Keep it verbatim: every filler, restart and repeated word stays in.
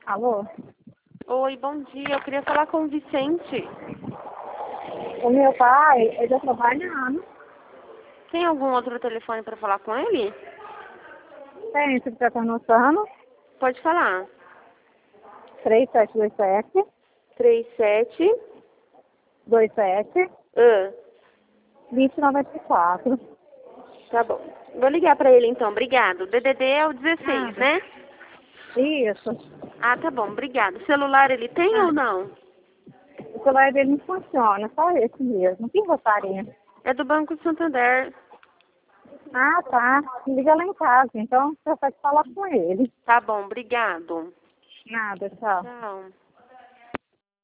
Alô? Oi, bom dia. Eu queria falar com o Vicente. O meu pai, ele está trabalhando. Tem algum outro telefone para falar com ele? Tem, você está anotando? Pode falar. três sete dois sete, três sete. dois sete, Ah, dois zero nove quatro. tá bom. Vou ligar para ele então. Obrigado. O D D D é o dezesseis, Nada. né? Isso. Ah, tá bom. Obrigado. Celular ele tem ou Ah, não? o celular dele não funciona, só esse mesmo. Que rotaria? É do Banco Santander. Ah, tá. Liga lá em casa, então você pode falar com ele. Tá bom. Obrigado. Nada, tchau. Tchau.